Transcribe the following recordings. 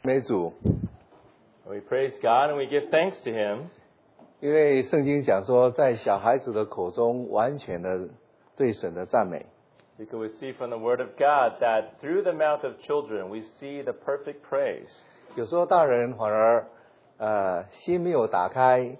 美主， We praise God and we give thanks to Him 因为圣经讲说，在小孩子的口中完全的对神的赞美。 because we see from the Word of God that through the mouth of children we see the perfect praise. 有时候大人反而心没有打开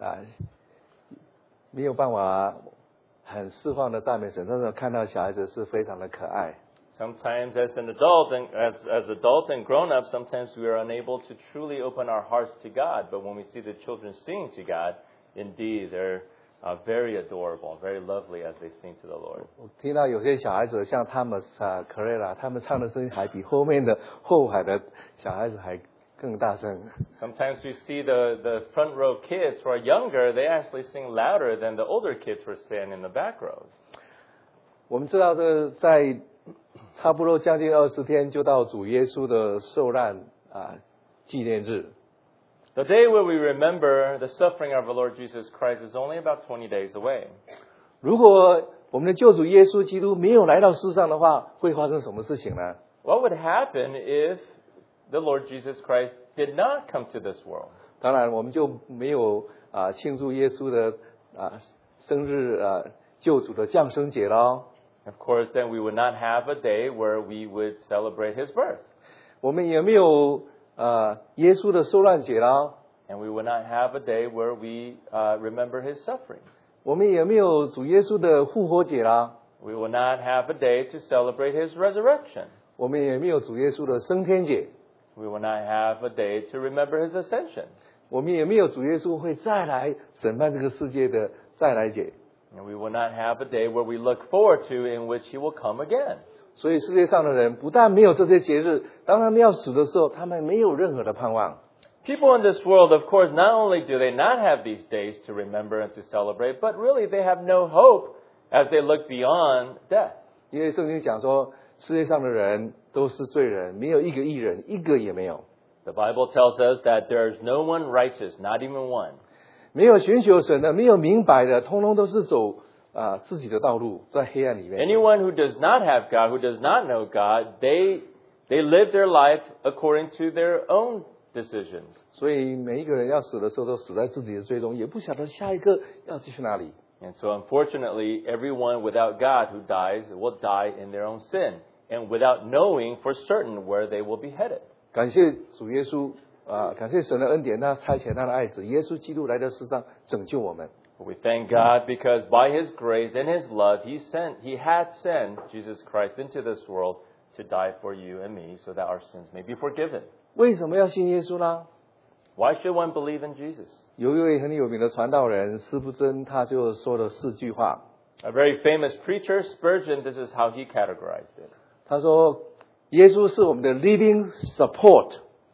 没有办法很释放的赞美神，但是看到小孩子是非常的可爱。 Sometimes as an adult and as adults and grown-ups, sometimes we are unable to truly open our hearts to God. But when we see the children sing to God, indeed they're very adorable, very lovely as they sing to the Lord. 我听到有些小孩子像他们Carrera，他们唱的声音还比后海的小孩子还更大声。 Sometimes we see the front row kids who are younger, they actually sing louder than the older kids who are standing in the back rows. 我们知道这在差不多将近20天就到主耶稣的受难纪念日。 The day where we remember the suffering of our Lord Jesus Christ is only about 20 days away. 如果我们的救主耶稣基督没有来到世上的话，会发生什么事情呢？ What would happen if the Lord Jesus Christ did not come to this world? 当然，我们就没有庆祝耶稣的生日救主的降生节喽。 Of course, then we would not have a day where we would celebrate His birth. 我们也没有耶稣的受难节啦， And we would not have a day where we remember His suffering. 我们也没有主耶稣的复活节啦， We will not have a day to celebrate His resurrection. 我们也没有主耶稣的升天节， We will not have a day to remember His ascension. 我们也没有主耶稣会再来审判这个世界的再来节。 And we will not have a day where we look forward to in which He will come again. 所以世界上的人不但没有这些节日，当他们要死的时候，他们没有任何的盼望。 People in this world, of course, not only do they not have these days to remember and to celebrate, but really they have no hope as they look beyond death. 因为圣经讲说，世界上的人都是罪人，没有一个义人，一个也没有。 The Bible tells us that there is no one righteous, not even one. 没有寻求神的，没有明白的，通通都是走自己的道路，在黑暗里面。 Anyone who does not have God, who does not know God, they live their life according to their own decisions. 所以每一个人要死的时候，都死在自己的罪中，也不晓得下一个要去哪里。 And so unfortunately, everyone without God who dies will die in their own sin, and without knowing for certain where they will be headed. 感谢主耶稣感谢神的恩典，他差遣他的爱子耶稣基督来到世上拯救我们。 We thank God because by His grace and His love, He had sent Jesus Christ into this world to die for you and me so that our sins may be forgiven. 为什么要信耶稣呢？ Why should one believe in Jesus? 有一位很有名的传道人司布真，他就说了4句话。 A very famous preacher, Spurgeon, this is how he categorized it. 他说，耶稣是我们的 living support，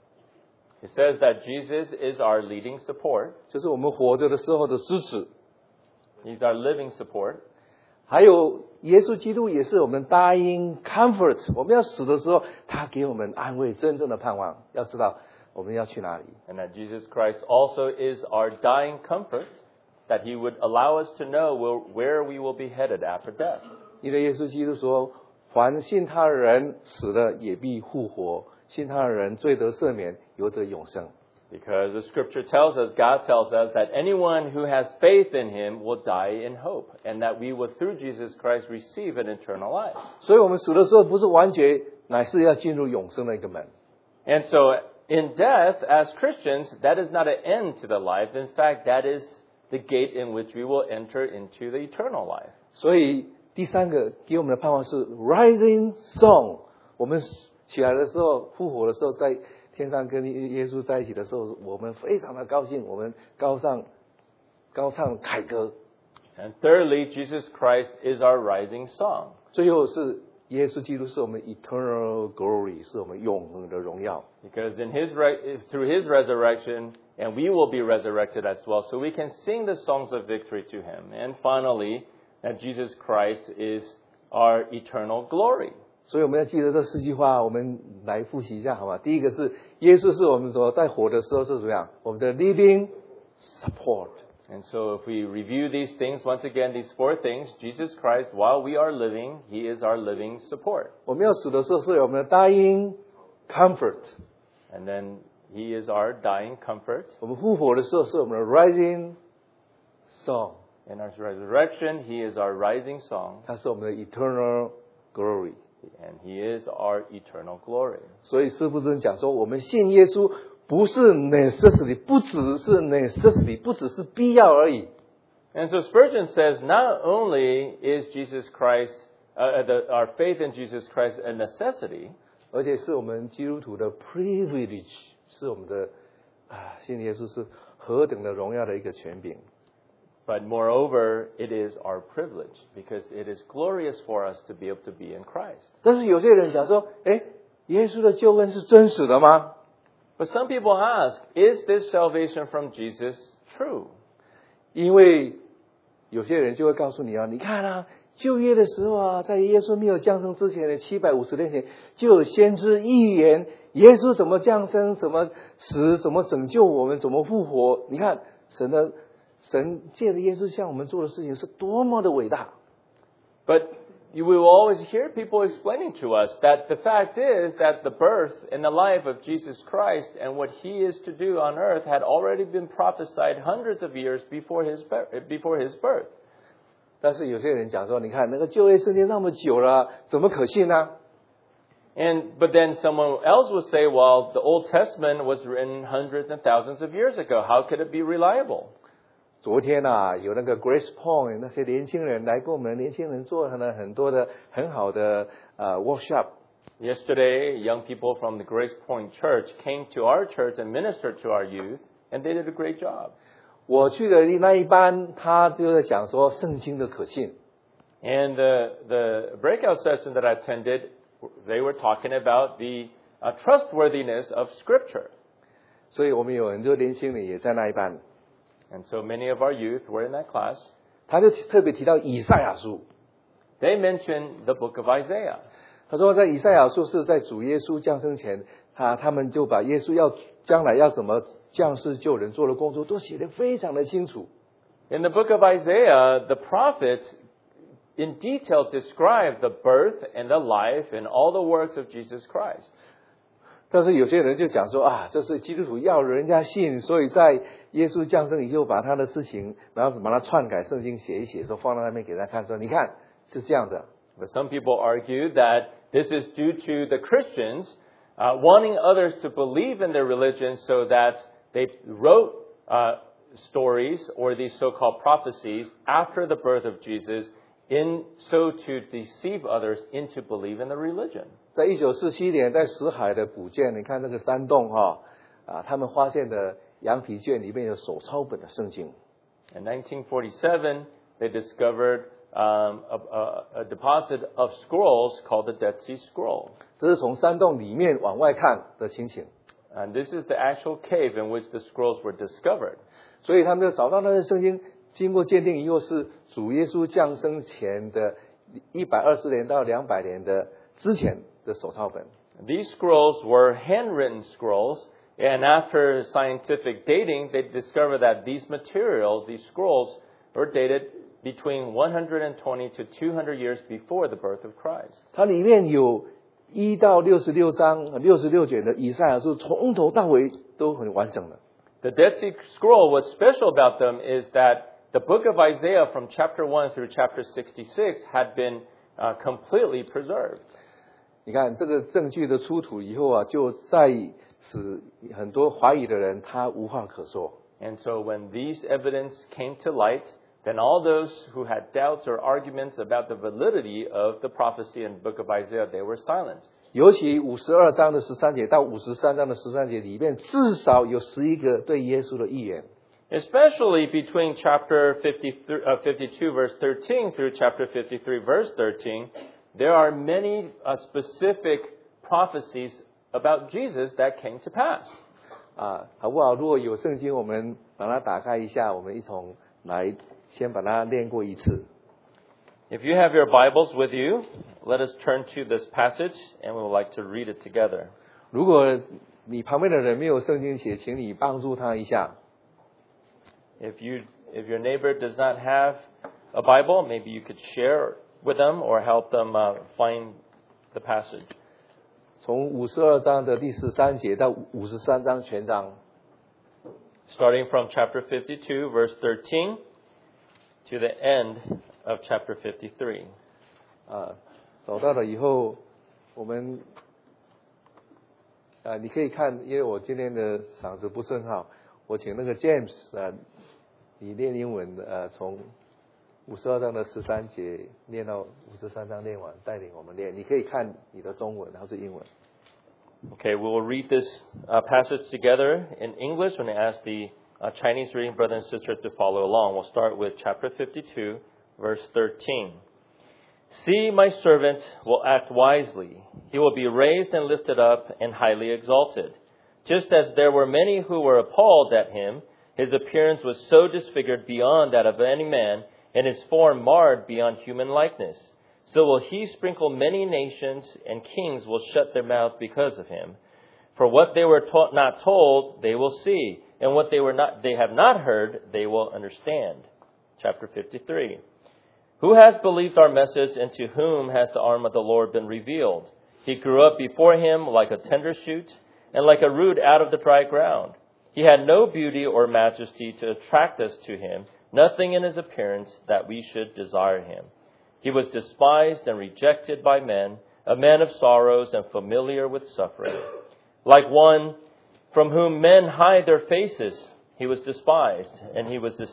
He says that Jesus is our leading support. 就是我们活着的时候的支持。 He's our living support. 还有耶稣基督也是我们 dying comfort， 我们要死的时候，他给我们安慰，真正的盼望。要知道我们要去哪里。 And that Jesus Christ also is our dying comfort, that He would allow us to know where we will be headed after death. 因为耶稣基督说，凡信他的人死了也必复活，信他的人罪得赦免，有得永生。 Because the Scripture tells us, God tells us that anyone who has faith in Him will die in hope, and that we will through Jesus Christ receive an eternal life. 所以我们死的时候不是完结，乃是要进入永生的一个门。 And so in death, as Christians, that is not an end to the life. In fact, that is the gate in which we will enter into the eternal life. 所以第3个给我们的盼望是 rising song。我们起来的时候，复活的时候，在天上跟耶稣在一起的时候，我们非常的高兴，我们高唱凯歌。 And thirdly, Jesus Christ is our rising song. 最后是耶稣基督是我们 eternal glory， 是我们永恒的荣耀。 Because through His resurrection, and we will be resurrected as well, so we can sing the songs of victory to Him. And finally, that Jesus Christ is our eternal glory. 所以我们要记得这4句话，我们来复习一下好吗？第一个是耶稣是我们说在活的时候是怎么样？我们的 living support。 And so if we review these things, once again, these 4 things, Jesus Christ, while we are living, He is our living support. 我们要死的时候是我们的 dying comfort。 And then He is our dying comfort. 我们复活的时候是我们的 rising song， In our resurrection, He is our rising song, 它是我们的 eternal glory。 and He is our eternal glory. 所以师父真讲说，我们信耶稣不是 necessity， 不只是 necessity， 不只是必要而已。 And so Spurgeon says, not only is Jesus Christ, our faith in Jesus Christ a necessity, 而且是我们基督徒的 privilege， 是我们的信耶稣是何等的荣耀的一个权柄。 but moreover, it is our privilege because it is glorious for us to be able to be in Christ. 但是有些人讲说，耶稣的救恩是真实的吗？ But some people ask, is this salvation from Jesus true? 因为有些人就会告诉你你看啊，旧约的时候在耶稣没有降生之前的750年前，就有先知预言耶稣怎么降生，怎么死，怎么拯救我们，怎么复活。你看神借着耶稣向我们做的事情是多么的伟大。 But you will always hear people explaining to us that the fact is that the birth and the life of Jesus Christ and what He is to do on earth had already been prophesied hundreds of years before His birth. 但是有些人讲说，你看那个旧约圣经那么久了，怎么可信呢？ But then someone else will say, well, the Old Testament was written hundreds and thousands of years ago. How could it be reliable? 昨天有那个 Grace Point 那些年轻人来跟我们年轻人做了很多的很好的workshop。 Yesterday, young people from the Grace Point Church came to our church and ministered to our youth, and they did a great job. 我去的那一班，他就在讲说圣经的可信。 And the breakout session that I attended, they were talking about the trustworthiness of Scripture. 所以我们有很多年轻人也在那一班。 And so many of our youth were in that class. 他就特别提到以赛亚书。 They mentioned the book of Isaiah. 他说在以赛亚书是在主耶稣降生前，他们就把耶稣将来要怎么降世救人做的工作都写得非常的清楚。 In the book of Isaiah, the prophet in detail described the birth and the life and all the works of Jesus Christ. 但是有些人就讲说这是基督徒要人家信，所以在耶稣降生以后把他的事情，然后把它篡改圣经写一写，说放在那边给他看，说你看是这样的。 But some people argue that this is due to the Christians wanting others to believe in their religion, so that they wrote stories or these so-called prophecies after the birth of Jesus, so to deceive others into believe in the religion. 在1947年，在死海的古卷，你看那个山洞他们发现的羊皮卷里面有手抄本的圣经。 In 1947, they discovered a deposit of scrolls called the Dead Sea Scroll. 这是从山洞里面往外看的情形。 And this is the actual cave in which the scrolls were discovered. 所以他们就找到那些圣经，经过鉴定以后是主耶稣降生前的120年到200年的之前的手抄本。 These scrolls were handwritten scrolls, and after scientific dating, they discovered that these materials, these scrolls, were dated between 120 to 200 years before the birth of Christ. 它里面有1到66章、66卷的以赛亚书，从头到尾都很完整的。 The Dead Sea Scroll, what's special about them is that the book of Isaiah from chapter 1 through chapter 66 had been completely preserved. 你看这个证据的出土以后就在使很多怀疑的人他无话可说。 And so when these evidence came to light, then all those who had doubts or arguments about the validity of the prophecy in the book of Isaiah, they were silenced. 尤其52章的13节到53章的13节里面，至少有11个对耶稣的预言。 Especially between chapter 52 verse 13 through chapter 53 verse 13, there are many specific prophecies about Jesus that came to pass. 好不好？如果有圣经，我们把它打开一下，我们一同来先把它念过一次。 If you have your Bibles with you, let us turn to this passage and we would like to read it together. 如果你旁边的人没有圣经写，请你帮助他一下。 If your neighbor does not have a Bible, maybe you could share with them or help them find the passage. 从52章的第13节到53章全章。 Starting from chapter 52, verse 13, to the end of chapter 53. 走到了以后，我们你可以看，因为我今天的嗓子不是很好，我请那个 James 你念英文从52章的13节念到53章念完，带领我们念。你可以看你的中文，然后是英文。 Okay, we will read this passage together in English when I ask the Chinese reading brother and sister to follow along. We'll start with chapter 52, verse 13. See, my servant will act wisely. He will be raised and lifted up and highly exalted. Just as there were many who were appalled at him, his appearance was so disfigured beyond that of any man, and his form marred beyond human likeness. So will he sprinkle many nations, and kings will shut their mouth because of him. For what they were not told, they will see, and what they have not heard, they will understand. Chapter 53. Who has believed our message, and to whom has the arm of the Lord been revealed? He grew up before him like a tender shoot, and like a root out of the dry ground. He had no beauty or majesty to attract us to him, nothing in his appearance that we should desire him. He was despised and rejected by men, a man of sorrows and familiar with suffering. Like one from whom men hide their faces, he was despised, and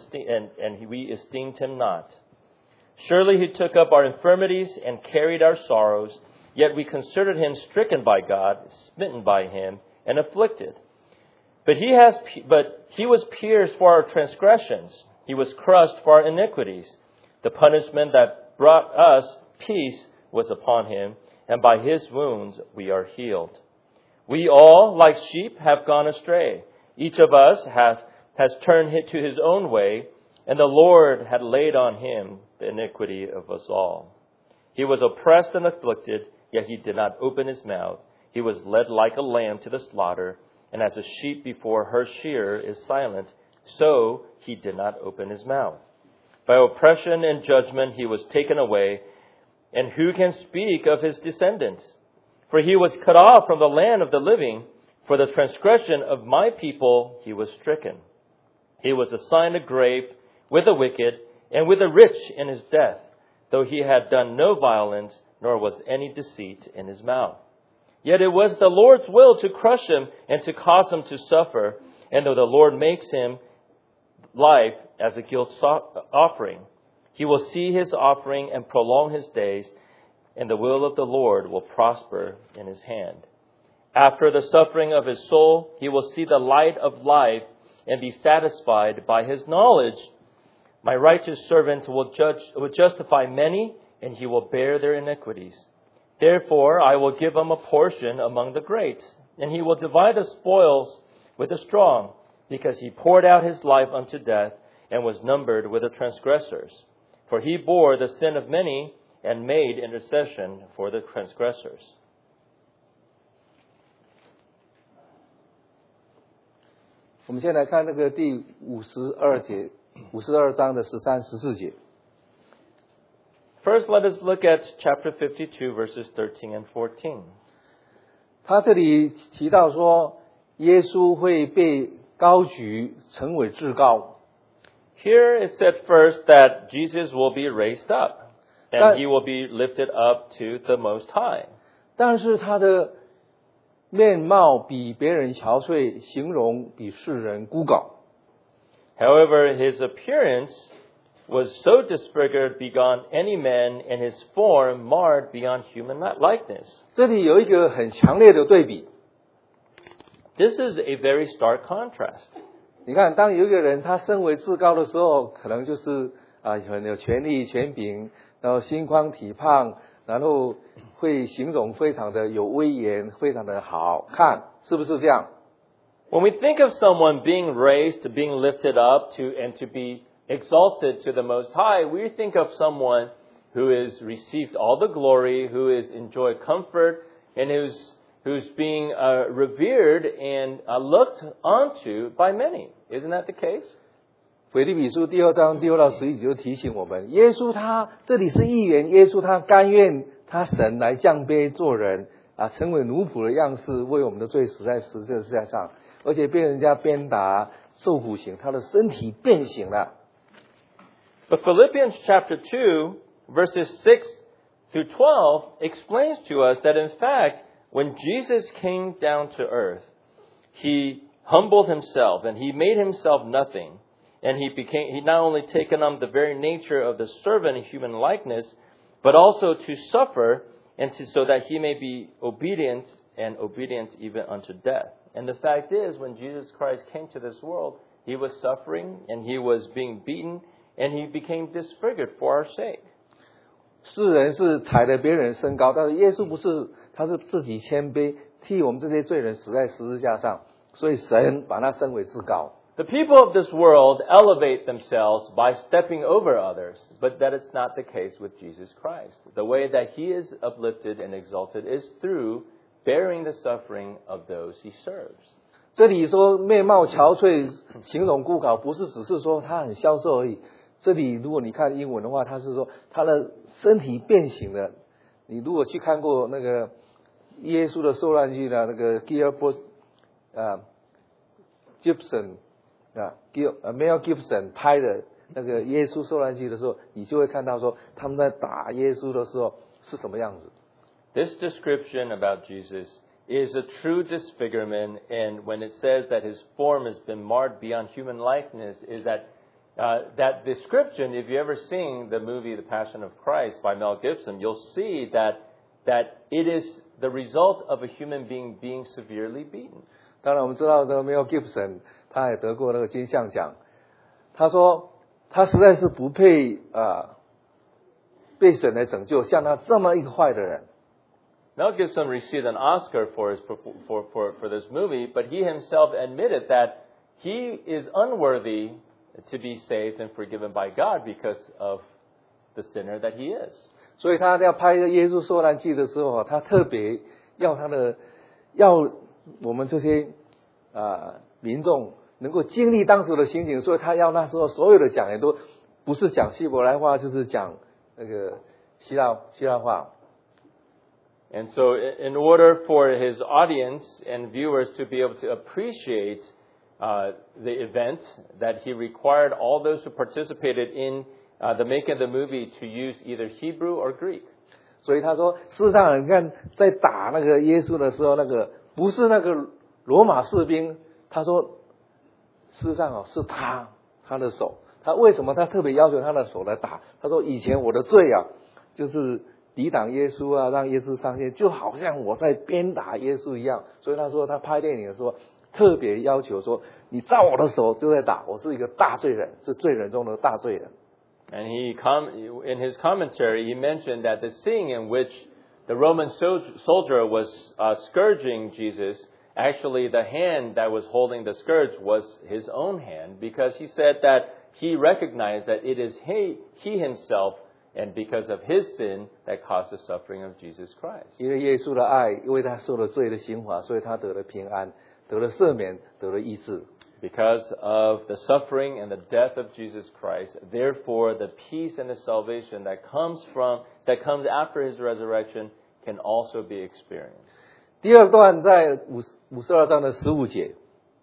we esteemed him not. Surely he took up our infirmities and carried our sorrows, yet we considered him stricken by God, smitten by him, and afflicted. But he was pierced for our transgressions. He was crushed for our iniquities. The punishment that brought us peace was upon him, and by his wounds we are healed. We all, like sheep, have gone astray. Each of us has turned to his own way, and the Lord had laid on him the iniquity of us all. He was oppressed and afflicted, yet he did not open his mouth. He was led like a lamb to the slaughter, and as a sheep before her shearer is silent, so he did not open his mouth. By oppression and judgment he was taken away, and who can speak of his descendants? For he was cut off from the land of the living. For the transgression of my people he was stricken. He was assigned a grave with the wicked and with the rich in his death, though he had done no violence, nor was any deceit in his mouth. Yet it was the Lord's will to crush him and to cause him to suffer. And though the Lord makes him life as a guilt offering, he will see his offering and prolong his days, and the will of the Lord will prosper in his hand. After the suffering of his soul, he will see the light of life and be satisfied by his knowledge. My righteous servant will justify many, and he will bear their iniquities. Therefore, I will give him a portion among the great, and he will divide the spoils with the strong, because he poured out his life unto death and was numbered with the transgressors. For he bore the sin of many and made intercession for the transgressors. 我们先来看那个第52章的13、14节。 First, let us look at chapter 52, verses 13 and 14. 他这里提到说，耶稣会被高举，成为至高。 Here it said first that Jesus will be raised up, and he will be lifted up to the Most High. 但是他的面貌比别人憔悴，形容比世人枯槁。 However, his appearance was so disfigured beyond any man, and his form marred beyond human likeness. 这里有一个很强烈的对比。 This is a very stark contrast. 你看，当有一个人他身为至高的时候，可能就是很有权力、权柄，然后心宽体胖，然后会形容非常的有威严，非常的好看，是不是这样？ When we think of someone being raised, being lifted up and to be exalted to the Most High, we think of someone who has received all the glory, who has enjoyed comfort, and who's being revered and looked onto by many. Isn't that the case? 腓立比书第2章6到11节就提醒我们，耶稣他这里是预言，耶稣他甘愿他神来降卑做人成为奴仆的样式，为我们的罪死在十字架上，而且被人家鞭打受苦刑，他的身体变形了。 But Philippians chapter 2, verses 6 through 12 explains to us that in fact, when Jesus came down to earth, he humbled himself and he made himself nothing. And he not only taken on the very nature of the servant in human likeness, but also to suffer and so that he may be obedient and obedient even unto death. And the fact is, when Jesus Christ came to this world, he was suffering and he was being beaten and he became disfigured for our sake. 世人是踩着别人升高，但是耶稣不是，他是自己谦卑，替我们这些罪人死在十字架上，所以神把他升为至高。 The people of this world elevate themselves by stepping over others, but that is not the case with Jesus Christ. The way that he is uplifted and exalted is through bearing the suffering of those he serves. 这里说面貌憔悴，形容枯槁，不是只是说他很消瘦而已。这里如果你看英文的话，他是说他的身体变形了。你如果去看过那个耶稣的受难记的那个 Gilbert Gibson Mel Gibson 拍的那个耶稣受难记的时候，你就会看到说他们在打耶稣的时候是什么样子。 This description about Jesus is a true disfigurement, and when it says that his form has been marred beyond human likeness, is that that description, if you ever seen the movie The Passion of Christ by Mel Gibson, you'll see that it is the result of a human being being severely beaten. 当然我们知道的 Mel Gibson 他也得过那个金像奖，他说他实在是不配被神来拯救，像他这么一个坏的人。 Mel Gibson received an Oscar for this movie, but he himself admitted that he is unworthy to be saved and forgiven by God because of the sinner that he is. 所以他要拍耶稣受难记的时候，他特别要我们这些民众能够经历当时的情景，所以他要那时候所有的讲也都不是讲希伯来话，就是讲那个希腊话。 And so in order for his audience and viewers to be able to appreciate the event, that he required all those who participated in the making of the movie to use either Hebrew or Greek. 所以他说，事实上你看在打那个耶稣的时候，那个不是那个罗马士兵，他说事实上是他的手，他为什么他特别要求他的手来打？他说以前我的罪就是抵挡耶稣让耶稣上天，就好像我在鞭打耶稣一样。所以他说他拍电影的时候特别要求说，你照我的手就在打，我是一个大罪人，是罪人中的大罪人。 And in his commentary, he mentioned that the scene in which the Roman soldier was scourging Jesus, actually the hand that was holding the scourge was his own hand, because he said that he recognized that it is he himself, and because of his sin, that caused the suffering of Jesus Christ. 因为耶稣的爱，因为他受了罪的刑罚，所以他得了平安，得了赦免，得了医治。 Because of the suffering and the death of Jesus Christ, therefore the peace and the salvation that comes after his resurrection can also be experienced. 第二段在52章的15节。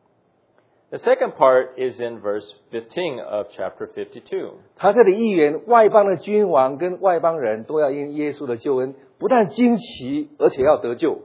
The second part is in verse 15 of chapter 52. 他这里预言外邦的君王跟外邦人都要因耶稣的救恩不但惊奇，而且要得救。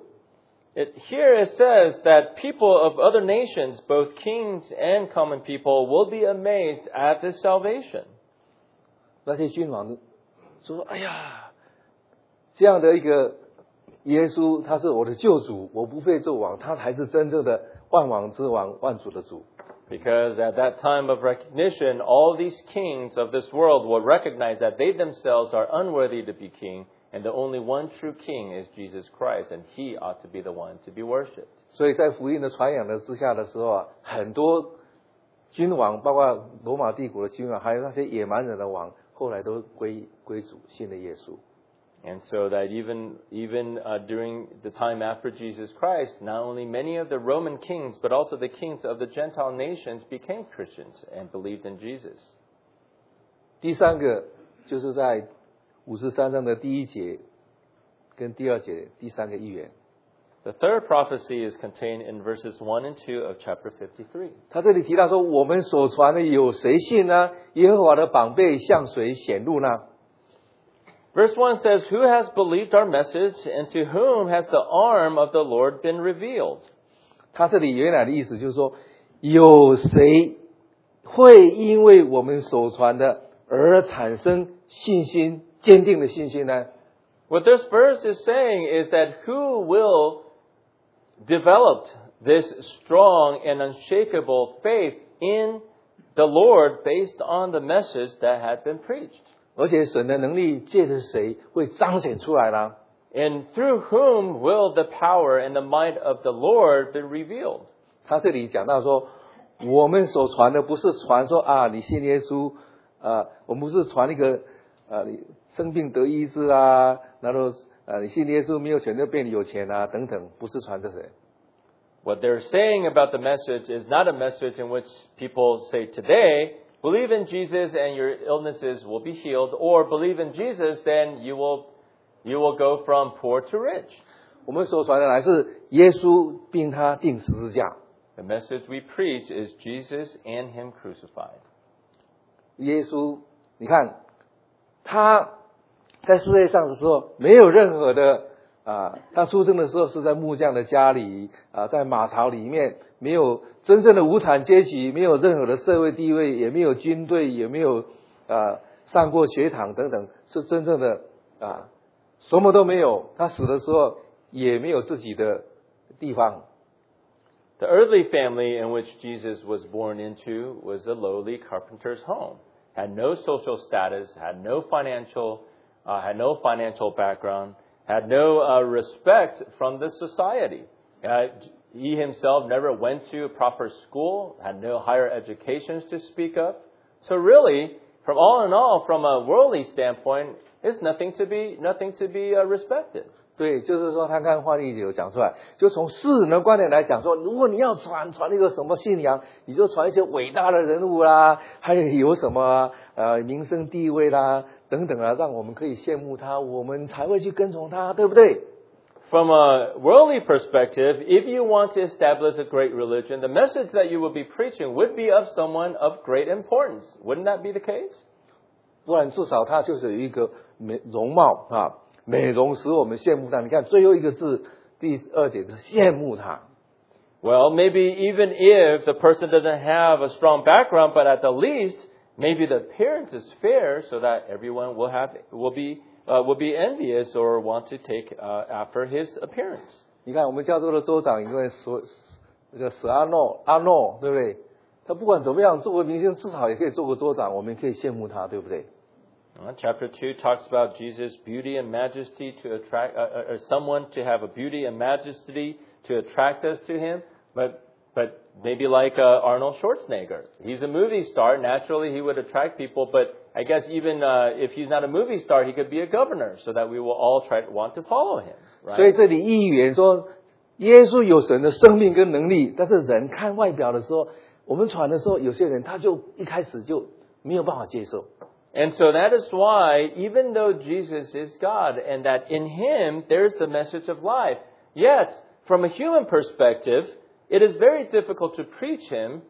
Here it says that people of other nations, both kings and common people, will be amazed at this salvation. 那些君王说：“哎呀，这样的一个耶稣，他是我的救主，我不配做王，他才是真正的万王之王，万主的主。” Because at that time of recognition, all these kings of this world will recognize that they themselves are unworthy to be king, and the only one true king is Jesus Christ, and he ought to be the one to be worshipped. 所以在福音的传扬的之下的时候很多君王，包括罗马帝国的君王，还有那些野蛮人的王，后来都归主，信了耶稣。 And so that even during the time after Jesus Christ, not only many of the Roman kings, but also the kings of the Gentile nations became Christians and believed in Jesus. 第三个就是在53章的第1节跟第2节第三个预言。 The third prophecy is contained in verses 1 and 2 of chapter 53. 他这里提到说，我们所传的有谁信呢？耶和华的膀臂向谁显露呢？ Verse 1 says, Who has believed our message, and to whom has the arm of the Lord been revealed? 他这里原来的意思就是说，有谁会因为我们所传的而产生信心，坚定的信心呢？ What this verse is saying is that who will develop this strong and unshakable faith in the Lord based on the message that had been preached? 而且神的能力借着谁会彰显出来呢？ And through whom will the power and the might of the Lord be revealed? 他这里讲到说，我们所传的不是传说啊，你信耶稣，我们不是传一个你生病得医治啊，然后你信耶稣没有钱就变有钱啊等等，不是传这些。 What they're saying about the message is not a message in which people say today, believe in Jesus and your illnesses will be healed, or believe in Jesus, then you will go from poor to rich. 我们所传的乃是耶稣并他钉十字架。 The message we preach is Jesus and Him crucified. 耶稣，你看他在世界上的时候，没有任何的他出生的时候是在木匠的家里在马槽里面，没有真正的无产阶级，没有任何的社会地位，也没有军队，也没有上过学堂等等，是真正的什么都没有。他死的时候也没有自己的地方。 The earthly family in which Jesus was born into was a lowly carpenter's home. Had no social status, had no financial background, had no respect from the society. He himself never went to a proper school, had no higher educations to speak of. So really, from all in all, from a worldly standpoint, it's nothing to be respected. 对，就是说他看话里有讲出来，就从世人的观点来讲说，如果你要传一个什么信仰，你就传一些伟大的人物啦，还有什么名声地位啦等等啊，让我们可以羡慕他，我们才会去跟从他，对不对？ From a worldly perspective, if you want to establish a great religion, the message that you would be preaching would be of someone of great importance. Wouldn't that be the case? 不然至少他就是有一个容貌美容使我们羡慕他。你看最后一个字，第二节是羡慕他。 Well, maybe even if the person doesn't have a strong background, but at the least, maybe the appearance is fair, so that everyone will be envious or want to take after his appearance. 你看我们加州的州长，因为那个史阿诺，对不对？他不管怎么样，作为明星，至少也可以做个州长，我们可以羡慕他，对不对？ Chapter 2 talks about Jesus' beauty and majesty to attract someone to have a beauty and majesty to attract us to him, but maybe like Arnold Schwarzenegger. He's a movie star. Naturally, he would attract people, but I guess even if he's not a movie star, he could be a governor, so that we will all want to follow him. Right? 所以这里意言说，耶稣有神的生命跟能力，但是人看外表的时候，我们传的时候，有些人他就一开始就没有办法接受。 And so that is why, even though Jesus is God and that in Him there's the message of life, yet from a human perspective, it is very difficult to preach Him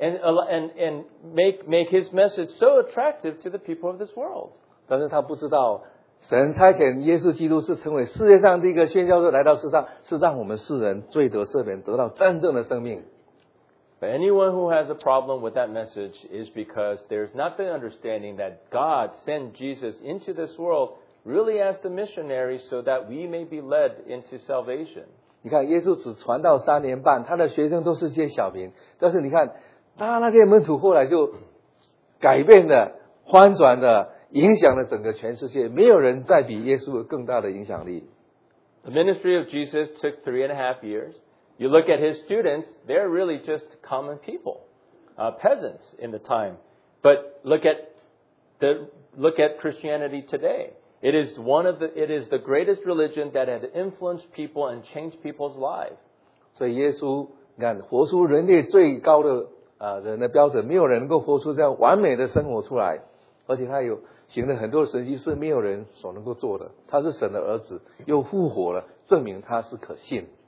and make His message so attractive to the people of this world. 但是他不知道，神差遣耶稣基督是成为世界上第一个宣教士来到世上，是让我们世人罪得赦免，得到真正的生命。 But anyone who has a problem with that message is because there's not the understanding that God sent Jesus into this world really as the missionary so that we may be led into salvation. 你看，耶稣只传道3年半，他的学生都是些小民，但是你看，他那些门徒后来就改变了、翻转了，影响了整个全世界，没有人再比耶稣有更大的影响力。 The ministry of Jesus took 3.5 years. You look at his students, they're really just common people, peasants in the time. But look at Christianity today. It is the greatest religion that has influenced people and changed people's lives. 所以耶稣，你看，活出人类最高的人的标准，没有人能够活出这样完美的生活出来，而且他有行了很多神迹，是没有人所能够做的。他是神的儿子，又复活了，证明他是可信。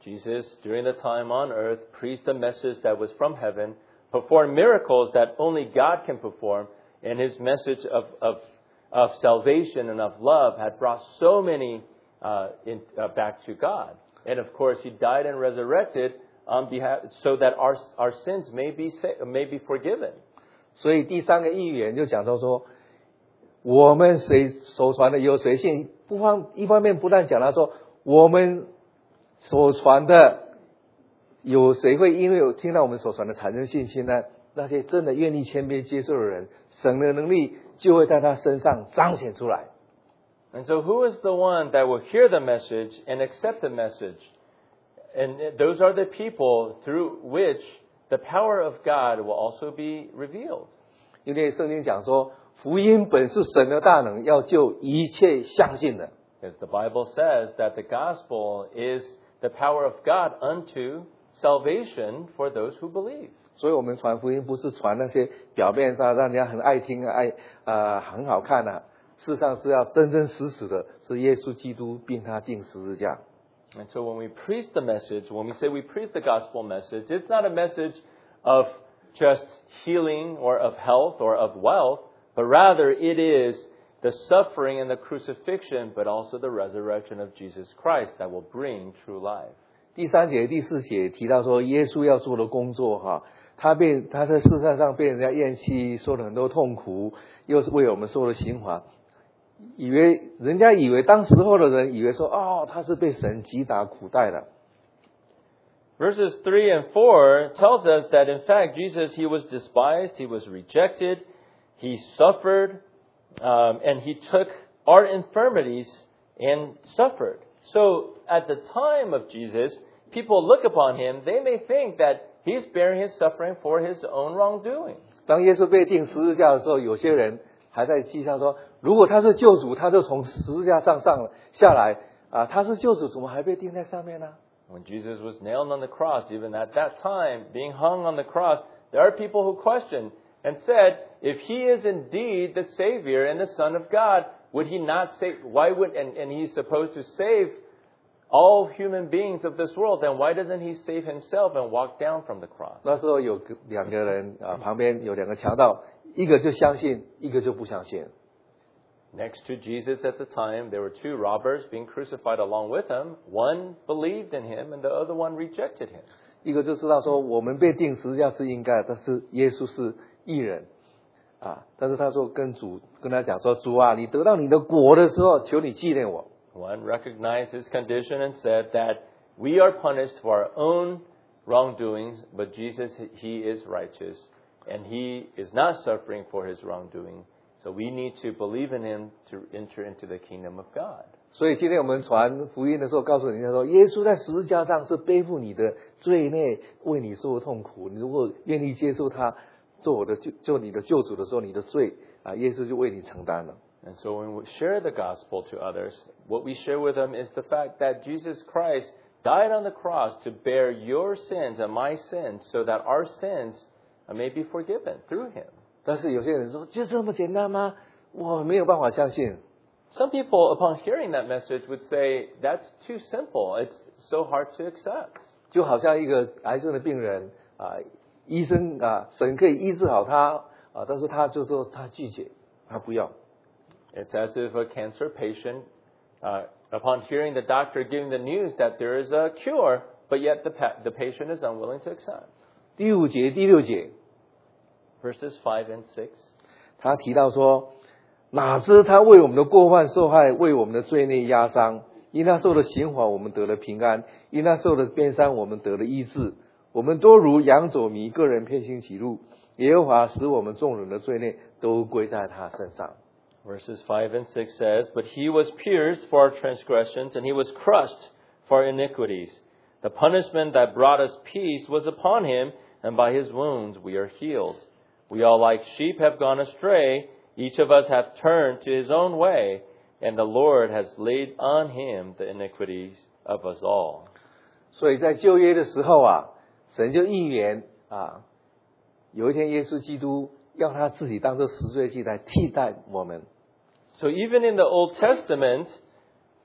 Jesus, during the time on earth, preached a message that was from heaven, performed miracles that only God can perform, and his message of salvation and of love had brought so many back to God. And of course, he died and resurrected on behalf so that our sins may be forgiven. 所以第三个预言就讲到说，我们所传的有谁信？一方面不但讲到说，我们所传的有谁会因为有听到我们所传的产生信心呢？那些真的愿意谦卑接受的人，神的能力就会在他身上彰显出来。 And so who is the one that will hear the message and accept the message? And those are the people through which the power of God will also be revealed. 因为圣经讲说，福音本是神的大能，要救一切相信的。 As the Bible says that the gospel is the power of God unto salvation for those who believe. 所以我们传福音不是传那些表面上让人家很爱听很好看事实上是要真真实实的是耶稣基督并他钉十字架。 And so when we preach the message, when we say we preach the gospel message, it's not a message of just healing or of health or of wealth, but rather it is the suffering and the crucifixion, but also the resurrection of Jesus Christ that will bring true life. 第3节、第4节提到说，耶稣要做的工作他在世上被人家厌弃，受了很多痛苦，又是为我们受了刑罚。人家以为当时候的人以为说，他是被神击打苦待的。 Verses 3 and 4 tells us that in fact Jesus, he was despised, he was rejected, he suffered, and he took our infirmities and suffered. So at the time of Jesus, people look upon him, they may think that he's bearing his suffering for his own wrongdoing. 当耶稣被钉十字架的时候，有些人还在讥笑说，如果他是救主，他就从十字架上下来他是救主，怎么还被钉在上面呢？ When Jesus was nailed on the cross, even at that time, being hung on the cross, there are people who questioned and said, if he is indeed the Savior and the Son of God, would he not save, and he's supposed to save all human beings of this world, then why doesn't he save himself and walk down from the cross? 那时候有两个人旁边有两个强盗，一个就相信，一个就不相信。 Next to Jesus at the time, there were two robbers being crucified along with him. One believed in him and the other one rejected him. 一个就知道说我们被钉十字架是应该的，但是耶稣是义人但是他说跟他讲说，主啊，你得到你的国的时候，求你纪念我。 One recognized his condition and said that we are punished for our own wrongdoings, but Jesus, he is righteous, and he is not suffering for his wrongdoing. So we need to believe in him to enter into the kingdom of God. 所以今天我们传福音的时候，告诉人家说，耶稣在十字架上是背负你的罪孽，为你受痛苦。你如果愿意接受他做你的救主的时候，你的罪耶稣就为你承担了。 And so when we share the gospel to others, what we share with them is the fact that Jesus Christ died on the cross to bear your sins and my sins, so that our sins may be forgiven through him. 但是有些人说，就这么简单吗？我没有办法相信。 Some people, upon hearing that message, would say, that's too simple. It's so hard to accept. 就好像一个癌症的病人医生神可以医治好他但是他就说他拒绝，他不要。 It's as if a cancer patient, upon hearing the doctor giving the news that there is a cure, but yet the patient is unwilling to accept. 第5节、第6节 Verses 5 and 6. 他提到说，哪知他为我们的过犯受害，为我们的罪孽压伤，因他受的刑罚我们得了平安，因他受的鞭伤我们得了医治。我们多如羊走迷，个人偏行己路，耶和华使我们众人的罪孽都归在他身上。 Verses 5 and 6 says, But he was pierced for our transgressions, and he was crushed for our iniquities. The punishment that brought us peace was upon him, and by his wounds we are healed. We all like sheep have gone astray. Each of us have turned to his own way, and the Lord has laid on him the iniquities of us all. 所以在旧约的时候神就预言有一天耶稣基督要他自己当作赎罪祭来替代我们。 So even in the Old Testament,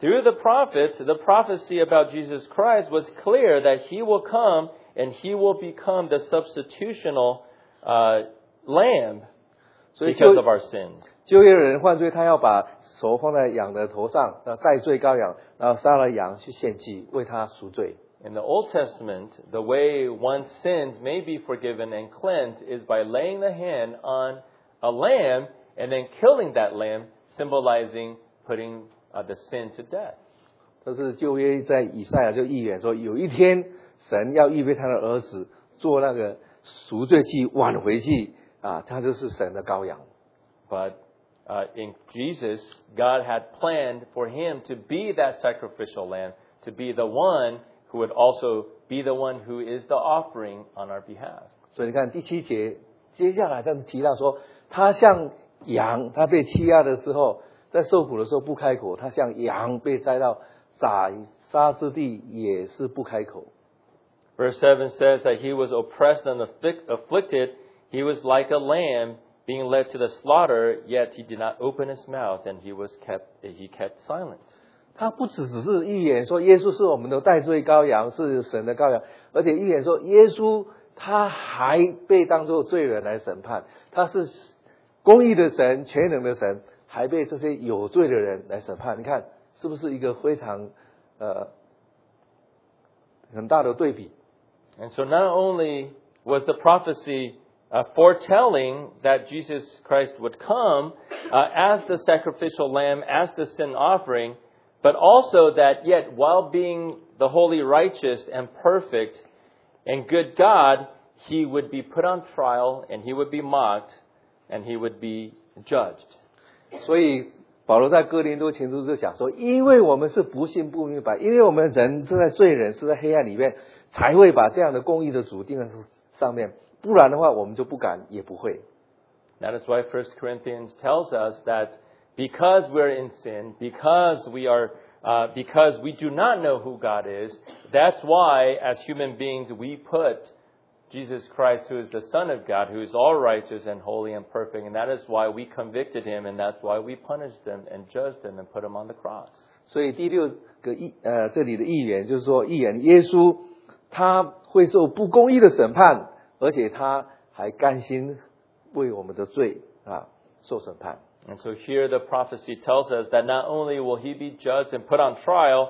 through the prophets, the prophecy about Jesus Christ was clear that he will come and he will become the substitutional lamb because of our sins. 旧约的人犯罪，他要把手放在羊的头上，代罪羔羊，然后杀了羊去献祭，为他赎罪。 In the Old Testament, the way one's sins may be forgiven and cleansed is by laying the hand on a lamb and then killing that lamb, symbolizing putting the sin to death. 这是旧约在以赛亚就预言说，有一天神要预备他的儿子做那个赎罪祭、挽回祭啊，他就是神的羔羊。 But in Jesus, God had planned for him to be that sacrificial lamb, to be the one who would also be the one who is the offering on our behalf. 所以你看第7节，接下来他提到说，他像羊，他被欺压的时候，在受苦的时候不开口，他像羊被栽到宰杀之地，也是不开口。 Verse 7 says that he was oppressed and afflicted. He was like a lamb being led to the slaughter, yet he did not open his mouth, and he kept silent. 他不只是预言说耶稣是我们的代罪羔羊，是神的羔羊，而且预言说耶稣他还被当作罪人来审判，他是公义的神、全能的神，还被这些有罪的人来审判。你看是不是一个非常很大的对比？ And so not only was the prophecy foretelling that Jesus Christ would come as the sacrificial lamb, as the sin offering, but also that yet while being the holy, righteous, and perfect and good God, he would be put on trial and he would be mocked and he would be judged. 所以保罗在哥林多前书就讲说，因为我们是不信不明白，因为我们人是在罪人，是在黑暗里面，才会把这样的公义的主定在上面，不然的话我们就不敢也不会。 That is why 1 Corinthians tells us that because we're in sin, because we do not know who God is, that's why as human beings we put Jesus Christ, who is the Son of God, who is all righteous and holy and perfect, and that is why we convicted him, and that's why we punished him and judged him and put him on the cross. 所以第6个这里的预言就是说，预言耶稣他会受不公义的审判，而且他还甘心为我们的罪受审判。 And so here the prophecy tells us that not only will he be judged and put on trial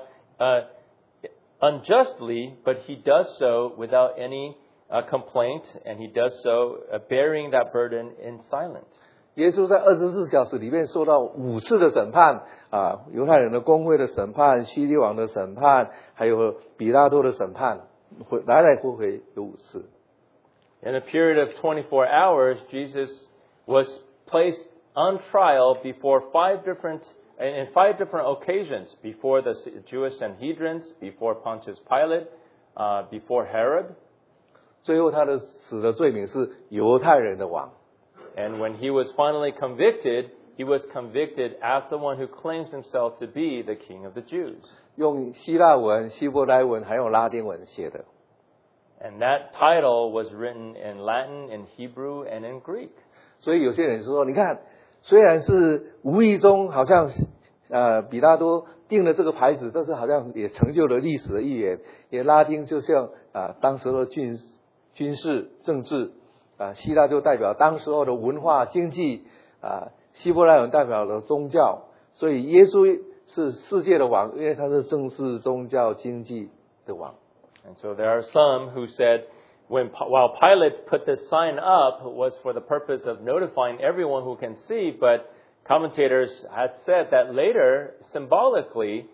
unjustly, but he does so without any complaint, and he does so bearing that burden in silence. 耶稣在24小时里面受到5次的审判犹太人的公会的审判、希律王的审判，还有比拉多的审判，来来回回有5次。 In a period of 24 hours, Jesus was placed on trial before in 5 different occasions, before the Jewish Sanhedrins, before Pontius Pilate, before Herod. 最后他的死的罪名是犹太人的王。 And when he was finally convicted, he was convicted as the one who claims himself to be the King of the Jews. 用希腊文、希伯来文还有拉丁文写的。 And that title was written in Latin, in Hebrew, and in Greek. 所以有些人说，你看，虽然是无意中好像比拉多定了这个牌子，但是好像也成就了历史的预言。也拉丁就像当时的军事政治希腊就代表当时候的文化经济希伯来文代表了宗教。所以耶稣是世界的王，因为他是政治、宗教、经济的王。 And so there are some who said, while Pilate put this sign up was for the purpose of notifying everyone who can see, but commentators had said that later, symbolically,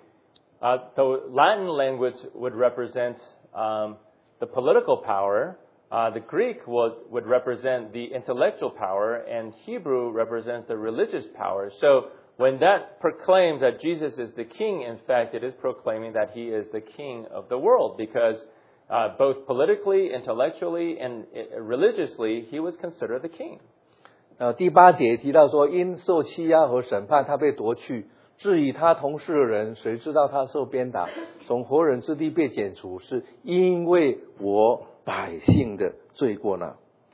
the Latin language would represent the political power, the Greek would represent the intellectual power, and Hebrew represents the religious power. So when that proclaims that Jesus is the king, in fact, it is proclaiming that he is the king of the world, because both politically, intellectually, and religiously, he was considered the king. 第8节提到说，因受欺压和审判，他被夺去。至于他同事的人，谁知道他受鞭打，从活人之地被剪除，是因为我百姓的罪过呢。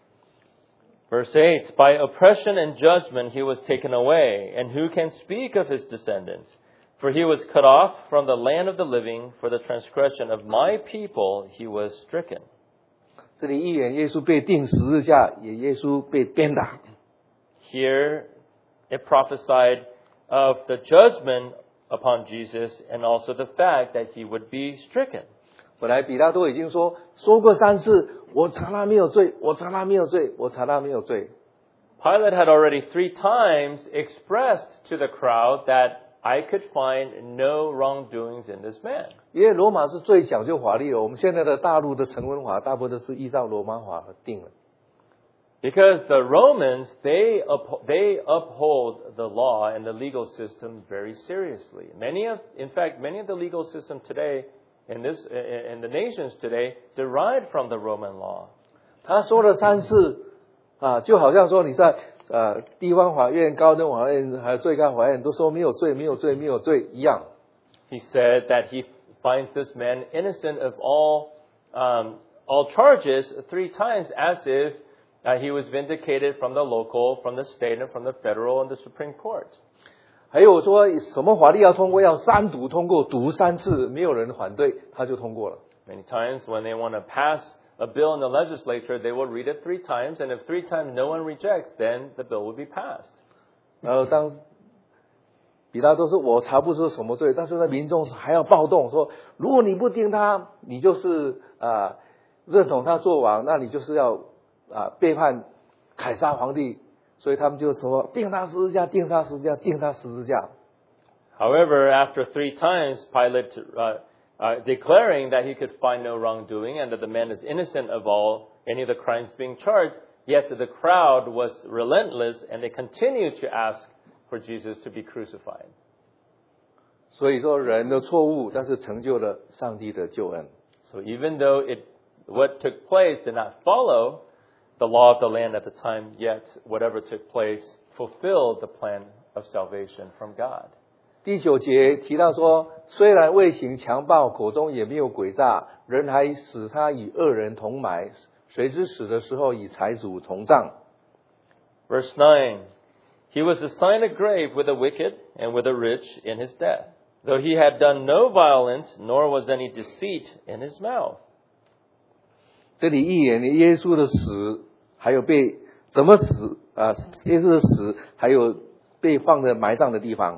Verse 8, by oppression and judgment he was taken away, and who can speak of his descendants? For he was cut off from the land of the living, for the transgression of my people he was stricken. 这里预言耶稣被钉十字架，也耶稣被鞭打。 Here it prophesied of the judgment upon Jesus and also the fact that he would be stricken. 本来比拉多已经说过3次，我查他没有罪，我查他没有罪，我查他没有罪。 Pilate had already 3 times expressed to the crowd that I could find no wrongdoings in this man. 因为罗马是最讲究法律的，我们现在的大陆的成文法大部分都是依照罗马法定的。 Because the Romans, they uphold the law and the legal system very seriously. In fact, many of the legal system today in the nations today derived from the Roman law. 他说了3次就好像说你在地方法院、高等法院还有最高法院都说没有罪、没有罪、没有罪一样。 He said that he finds this man innocent of all charges 3 times, as if he was vindicated from the local, from the state, and from the federal and the Supreme Court. 还有说什么法律要通过，要3读通过，读3次没有人反对，他就通过了。 Many times when they want to pass a bill in the legislature, they will read it 3 times, and if 3 times no one rejects, then the bill will be passed. 然后当比拉多说我查不出什么罪，但是呢民众还要暴动说，如果你不定他，你就是认同他做王，那你就是要背叛凯撒皇帝，所以他们就说定他十字架，定他十字架，定他十字架。 However, after 3 times, Pilate declaring that he could find no wrongdoing and that the man is innocent of any of the crimes being charged, yet the crowd was relentless and they continued to ask for Jesus to be crucified. 所以说人的错误，但是成就了上帝的救恩。 So even though what took place did not follow the law of the land at the time, yet whatever took place fulfilled the plan of salvation from God. 第9节提到说，虽然未行强暴，口中也没有诡诈，人还使他与恶人同埋，谁知死的时候与财主同葬。 Verse 9, he was assigned a grave with the wicked and with the rich in his death, though he had done no violence, nor was any deceit in his mouth. 这里预言耶稣的死，还有被怎么死耶稣的死，还有被放在埋葬的地方。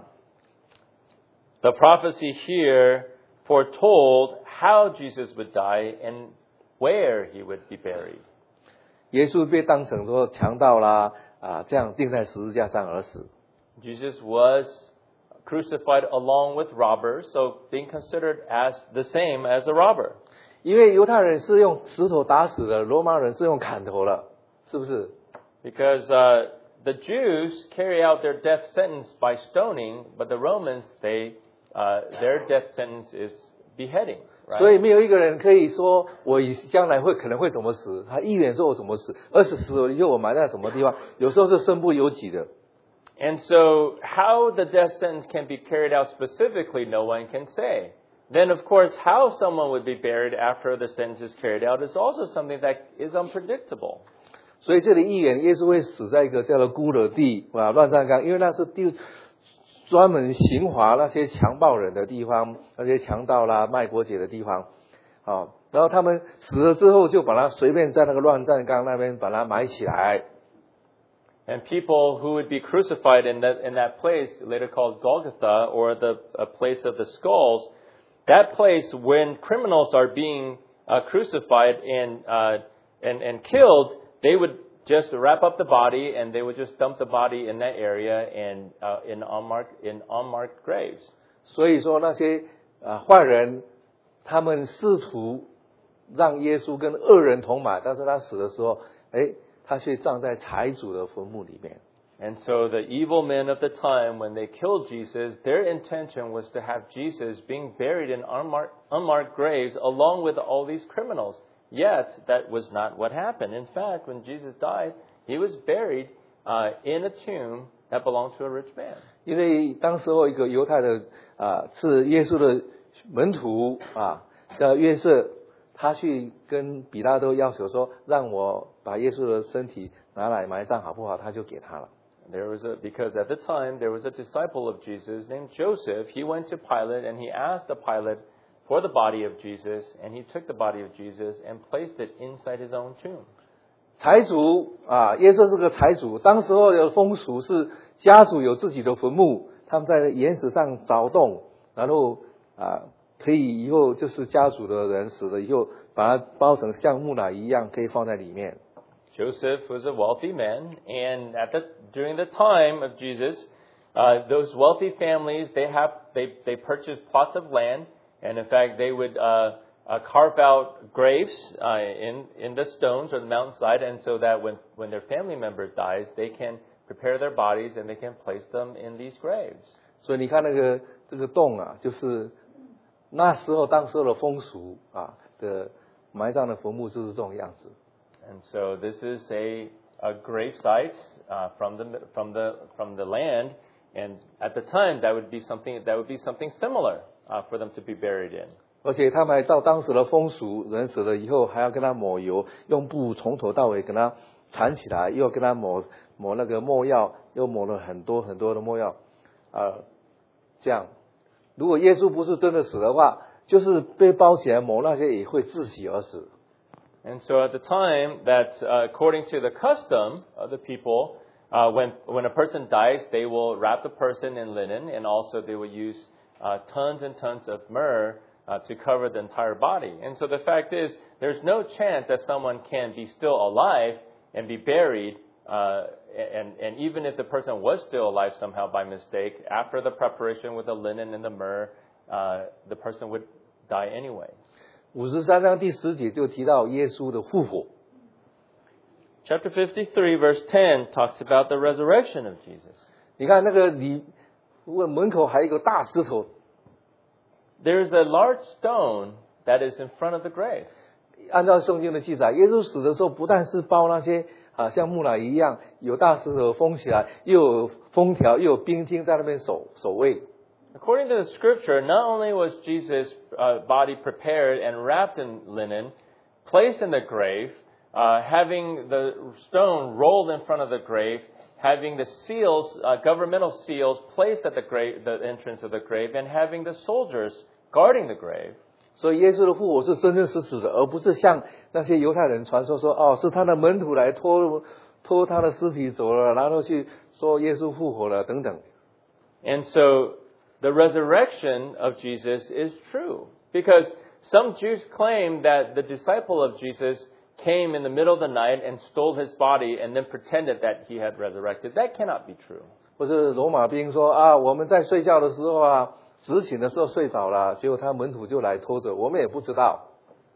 The prophecy here foretold how Jesus would die and where he would be buried. 耶稣被当成说强盗啦这样钉在十字架上而死。 Jesus was crucified along with robbers, so being considered as the same as a robber. 因为犹太人是用石头打死的，罗马人是用砍头了，是不是？ Because the Jews carry out their death sentence by stoning, but the Romans, their death sentence is beheading. Right? 所以没有一个人可以说我将来可能会怎么死，他预言说我怎么死，20死了以后我埋在什么地方，有时候是身不由己的。 And so how the death sentence can be carried out specifically, no one can say. Then, of course, how someone would be buried after the sentence is carried out is also something that is unpredictable. 所以这里预言耶稣会死在一个叫做孤儿地乱葬岗，因为那是专门刑罚那些强暴人的地方，那些强盗啦、卖国贼的地方。然后他们死了之后，就把他随便在那个乱葬岗那边把他埋起来。 And people who would be crucified in that place, later called Golgotha, or the place of the skulls, that place when criminals are being crucified and killed, they would just wrap up the body and they would just dump the body in that area and in unmarked graves. 所以说那些坏人，他们试图让耶稣跟恶人同埋，但是他死的时候，他却葬在财主的坟墓里面。 And so the evil men of the time, when they killed Jesus, their intention was to have Jesus being buried in unmarked graves along with all these criminals. Yet, that was not what happened. In fact, when Jesus died, he was buried in a tomb that belonged to a rich man. 因为当时候一个犹太的是耶稣的门徒叫约瑟，他去跟比拉多要求说，让我把耶稣的身体拿来埋葬好不好？他就给他了。 Because at the time there was a disciple of Jesus named Joseph. He went to Pilate and he asked the Pilate for the body of Jesus, and he took the body of Jesus and placed it inside his own tomb. 财主耶稣是个财主，当时候的风俗是家主有自己的坟墓，他们在岩石上凿洞，然后可以以后就是家主的人死了以后，把它包成像木乃伊一样，可以放在里面。 Joseph was a wealthy man, and during the time of Jesus, those wealthy families they purchased plots of land, and in fact they would carve out graves in the stones or the mountainside, and so that when their family member dies, they can prepare their bodies and they can place them in these graves. 所以你看这个洞就是当时候的风俗的埋葬的坟墓就是这种样子。 And so this is a grave site from the land, and at the time that would be something similar for them to be buried in. 而且他们还照当时的风俗，人死了以后还要跟他抹油，用布从头到尾跟他缠起来，又跟他抹那个墨药，又抹了很多很多的墨药，这样。如果耶稣不是真的死的话，就是被包起来抹那些也会窒息而死。 And so at the time that, according to the custom of the people, when a person dies, they will wrap the person in linen, and also they will use tons and tons of myrrh to cover the entire body. And so the fact is, there's no chance that someone can be still alive and be buried, and even if the person was still alive somehow by mistake, after the preparation with the linen and the myrrh, the person would die anyway. 53章第10节就提到耶稣的复活。 Chapter 53, verse 10 talks about the resurrection of Jesus. 你看那个门口还有一个大石头。 There is a large stone that is in front of the grave. 按照圣经的记载，耶稣死的时候不但是包那些像木乃伊一样有大石头封起来，又有封条，又有兵丁在那边守卫。 According to the scripture, not only was Jesus' body prepared and wrapped in linen, placed in the grave, having the stone rolled in front of the grave, having the seals, governmental seals placed at the entrance of the grave, and having the soldiers guarding the grave. 所以耶稣的复活是真真实实的，而不是像那些犹太人传说说，是他的门徒来拖他的尸体走了，然后去说耶稣复活了等等。 And so the resurrection of Jesus is true, because some Jews claim that the disciple of Jesus came in the middle of the night and stole his body and then pretended that he had resurrected. That cannot be true. 或是罗马兵说我们在睡觉的时候执勤的时候睡着了，结果他门徒就来拖着，我们也不知道。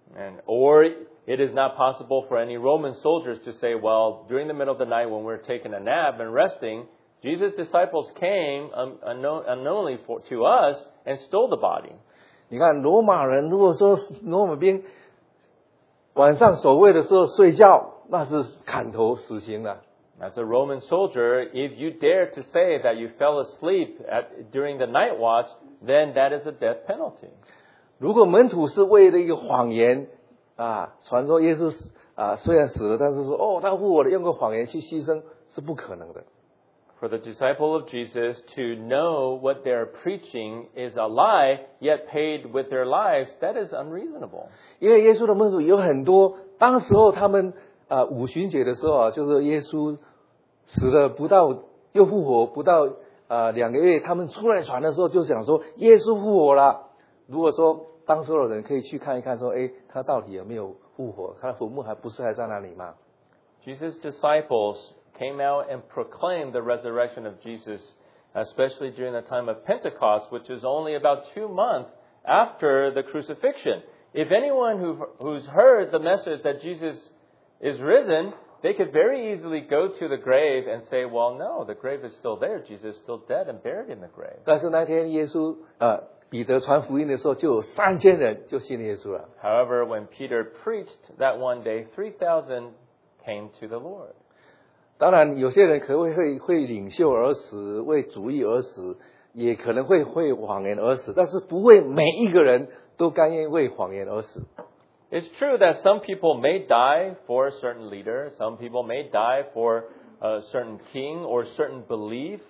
Or it is not possible for any Roman soldiers to say, well, during the middle of the night when we're taking a nap and resting, Jesus' disciples came unknowingly to us and stole the body. 你看罗马人如果说罗马兵晚上守卫的时候睡觉，那是砍头死刑了。 As a Roman soldier, if you dare to say that you fell asleep during the night watch, then that is a death penalty. 如果门徒是为了一个谎言传说耶稣虽然死了，但是说他复活了，用个谎言去牺牲是不可能的。 For the disciple of Jesus to know what they're preaching is a lie, yet paid with their lives, that is unreasonable. 因为耶稣的门徒有很多，当时候他们五旬节的时候就是耶稣死了不到又复活不到2个月，他们出来传的时候就想说耶稣复活了。如果说当时候的人可以去看一看说他到底有没有复活，他的坟墓还在那里吗？ Jesus' disciples came out and proclaimed the resurrection of Jesus, especially during the time of Pentecost, which is only about 2 months after the crucifixion. If anyone who's heard the message that Jesus is risen, they could very easily go to the grave and say, well, no, the grave is still there. Jesus is still dead and buried in the grave. 但是那天耶稣彼得传福音的时候，就有3000人就信耶稣了。 However, when Peter preached that one day, 3,000 came to the Lord. 当然，有些人可能会领袖而死，为主义而死，也可能会谎言而死，但是不会每一个人都甘愿为谎言而死。 It's true that some people may die for a certain leader. Some people may die for a certain king or certain belief,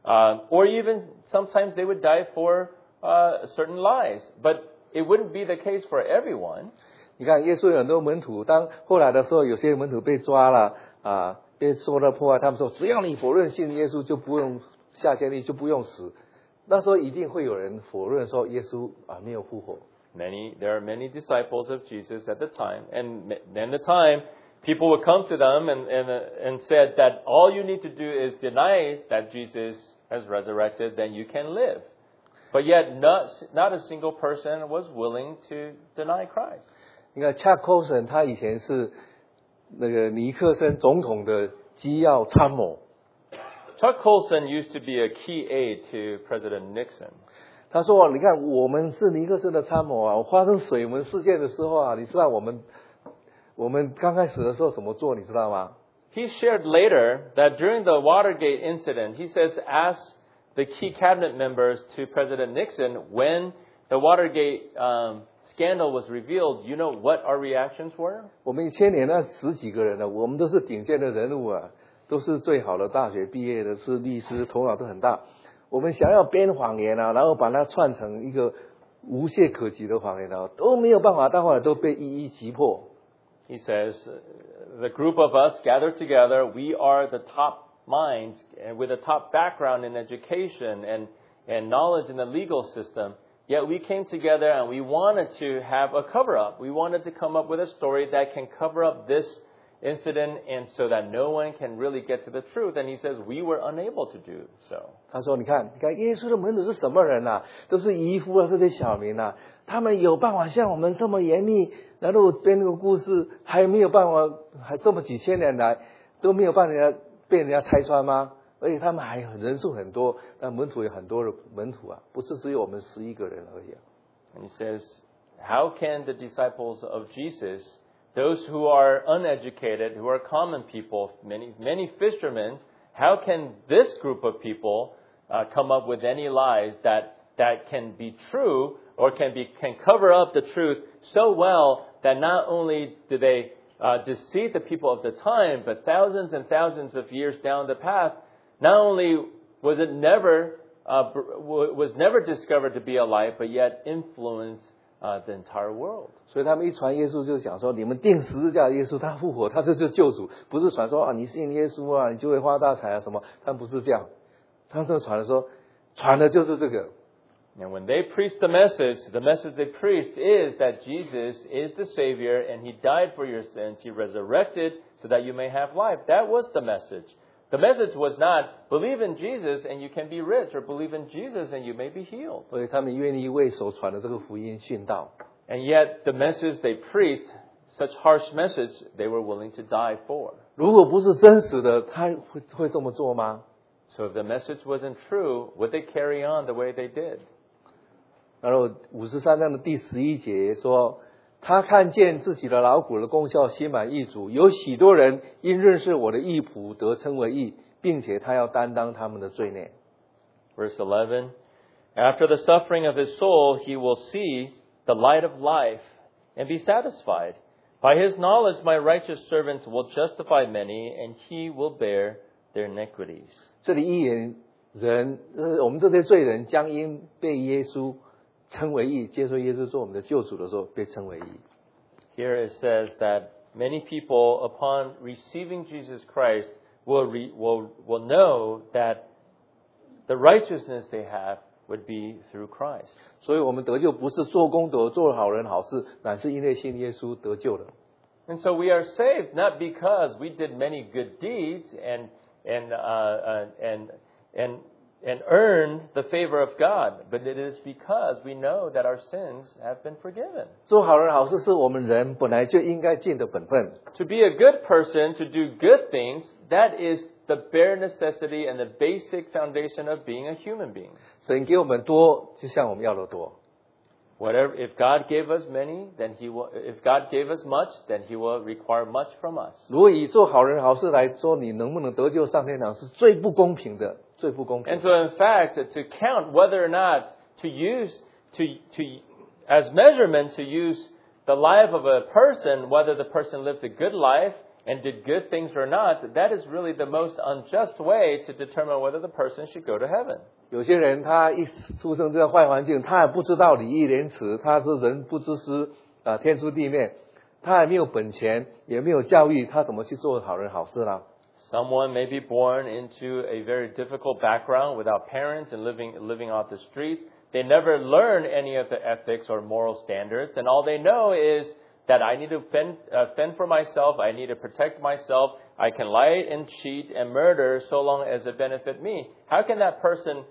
or even sometimes they would die for certain lies. But it wouldn't be the case for everyone. 你看，耶稣有很多门徒，当后来的时候，有些门徒被抓了被受到迫害，他们说，只要你否认信耶稣，就不用下监狱，就不用死。那时候一定会有人否认说耶稣没有复活。 There are many disciples of Jesus at the time, and then the time people would come to them and said that all you need to do is deny that Jesus has resurrected, then you can live. But yet not a single person was willing to deny Christ. 你看 Chuck Colson 他以前是那个尼克森总统的机要参谋。 Chuck Colson used to be a key aide to President Nixon. 他说：“你看，我们是尼克森的参谋啊，发生水门事件的时候啊，你知道我们刚开始的时候怎么做，你知道吗？” He shared later that during the Watergate incident, he says, ask the key cabinet members to President Nixon when the Watergate scandal was revealed, you know what our reactions were? 我们1000年那10几个人呢，我们都是顶尖的人物啊，都是最好的大学毕业的，是律师，头脑都很大。我们想要编谎言啊，然后把它串成一个无懈可击的谎言啊，都没有办法，到后来都被一一击破。 He says, the group of us gathered together, we are the top minds with a top background in education and knowledge in the legal system. Yet we came together and we wanted to have a cover-up. We wanted to come up with a story that can cover up this incident and so that no one can really get to the truth. And he says we were unable to do so. 他说：“你看，耶稣的门徒是什么人啊？都是渔夫啊，这些小民啊，他们有办法像我们这么严密，然后编个故事，还没有办法，还这么几千年来都没有办法被人家拆穿吗？而且他们还人数很多，那门徒有很多的门徒啊，不是只有我们11个人而已啊。” And he says, how can the disciples of Jesus, those who are uneducated, who are common people, many fishermen, how can this group of people come up with any lies that can be true or can cover up the truth so well that not only do they deceive the people of the time, but thousands and thousands of years down the path, not only was it never discovered to be a lie, but yet influenced the entire world. 所以他们一传耶稣就讲说，你们钉十字架的耶稣他复活，他这就是救主，不是传说啊你信耶稣啊你就会发大财啊什么，他们不是这样，他们这传的说，传的就是这个。 And when they preached the message they preached is that Jesus is the Savior and He died for your sins. He resurrected so that you may have life. That was the message. The message was not believe in Jesus and you can be rich, or believe in Jesus and you may be healed. 所以他们愿意为所传的这个福音殉道。 And yet the message they preached, such harsh message, they were willing to die for. 如果不是真实的，他会这么做吗？ So if the message wasn't true, would they carry on the way they did? 然后53章的第11节说，他看见自己的劳苦的功效心满意足，有许多人因认识我的义仆得称为义，并且他要担当他们的罪孽。 Verse 11, after the suffering of his soul, he will see the light of life and be satisfied. By his knowledge, my righteous servants will justify many, and he will bear their iniquities. 这里义人，我们这些罪人将因被耶稣称为义，接受耶稣做我们的救主的时候，被称为义。 Here it says that many people, upon receiving Jesus Christ, will know that the righteousness they have would be through Christ. 所以我们得救不是做功德、做好人好事，乃是因为信耶稣得救的。 And so we are saved not because we did many good deeds and earned the favor of God, but it is because we know that our sins have been forgiven. 做好人好事是我们人本来就应该尽的本分。 To be a good person, to do good things, that is the bare necessity and the basic foundation of being a human being. 神给我们多，就像我们要的多。 If God gave us many, then if God gave us much, then He will require much from us. 如果以做好人好事来说，你能不能得救上天堂是最不公平的，最不公平 And so, in fact, to count whether or not to use as measurement to use the life of a person, whether the person lived a good life and did good things or not, that is really the most unjust way to determine whether the person should go to heaven. 有些人他一出生这个坏环境，他也不知道礼义廉耻，他是人不知师天诛地灭，他也没有本钱，也没有教育，他怎么去做好人好事呢？ Someone may be born into a very difficult background without parents and living off the streets. They never learn any of the ethics or moral standards, and all they know is that I need to fend for myself, I need to protect myself, I can lie and cheat and murder so long as it benefit me. How can that person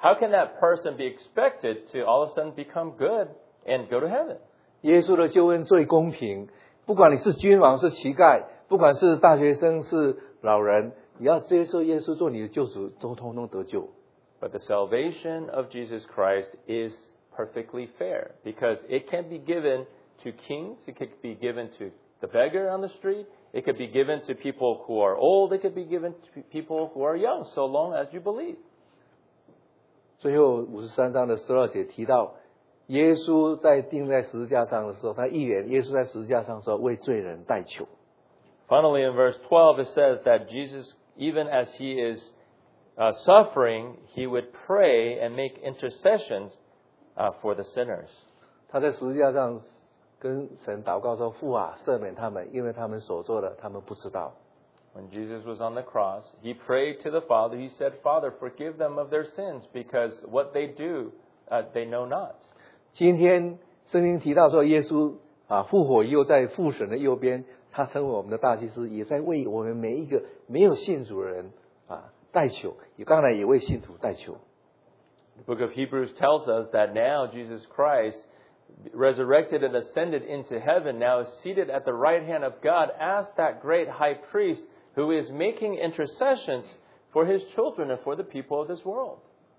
be expected to all of a sudden become good and go to heaven? 耶稣的救恩最公平，不管你是君王是乞丐，不管是大学生是老人，你要接受耶稣做你的救主，都通通得救。 But the salvation of Jesus Christ is perfectly fair because it can be given to kings, it could be given to the beggar on the street, it could be given to people who are old, it could be given to people who are young, so long as you believe. 最后53章的12节提到，耶稣在钉在十字架上的时候，他预言耶稣在十字架上的时候为罪人代求。 Finally, in verse 12, it says that Jesus, even as he is suffering, he would pray and make intercessions for the sinners. 他在十字架上跟神祷告说：“父啊，赦免他们，因为他们所做的，他们不知道。” When Jesus was on the cross, he prayed to the Father. He said, Father, forgive them of their sins because what they do, they know not. 今天圣经提到说，耶稣复活以后在父神的右边，他成为我们的大祭司，也在为我们每一个没有信主的人代求，也当然也为信徒代求。 The book of Hebrews tells us that now Jesus Christ, resurrected and ascended into heaven, now is seated at the right hand of God as that great high priest who is making intercessions for his children and for the people of this world.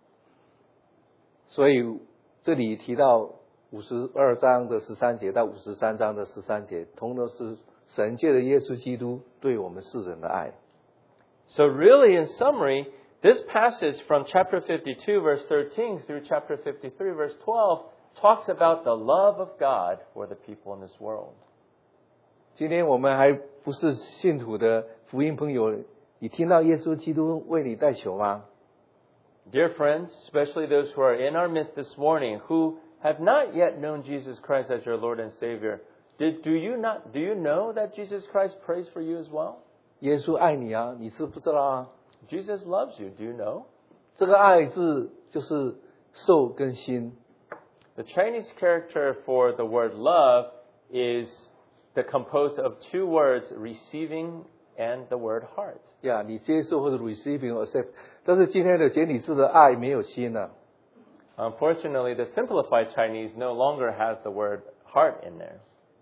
所以这里提到52章的13节到53章的13节，通通是神借着耶稣基督对我们世人的爱。 So really, in summary, this passage from chapter 52, verse 13 through chapter 53, verse 12, talks about the love of God for the people in this world. 今天我们还不是信徒的福音朋友，你听到耶稣基督为你代求吗？ Dear friends, especially those who are in our midst this morning who have not yet known Jesus Christ as your Lord and Savior, do you know that Jesus Christ prays for you as well? 耶稣爱你啊，你知不知道啊？ Jesus loves you. Do you know? 这个爱字就是受跟心。 The Chinese character for the word love is composed of two words, receiving and the word heart. 呀，你接受或者 receiving or accept， 但是今天的简体字的爱没有心啊。 Unfortunately, the simplified Chinese no longer has the word heart in there.